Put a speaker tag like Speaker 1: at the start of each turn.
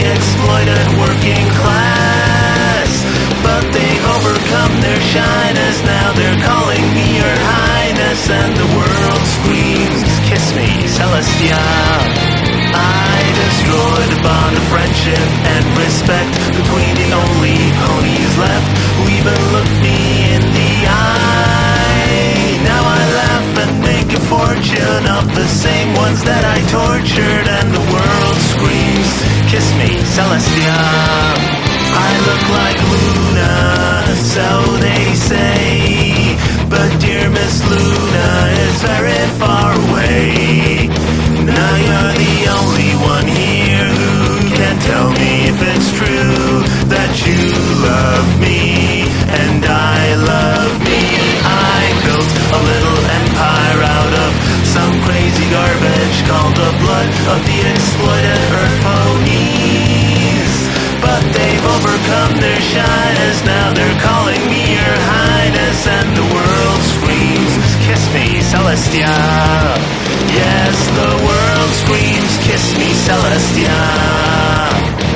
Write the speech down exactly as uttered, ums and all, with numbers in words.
Speaker 1: exploited working class. But they've overcome their shyness, now they're calling me your highness. And the world screams, kiss me, Celestia. I destroyed the bond of friendship and respect between the only ponies left who even looked me in the eye. Now I laugh and make a fortune of the same ones that I tortured. And the world screams, kiss me, Celestia. I look like Luna, so they say, but dear Miss Luna is very far away. Now you're the only one here who can tell me if it's true that you love me and I love me. I built a little empire out of some crazy garbage called the blood of the exploited earth ponies. But they've overcome their shyness, now they're calling me your highness. And the world screams, kiss me, Celestia. Yes, the world screams, kiss me, Celestia.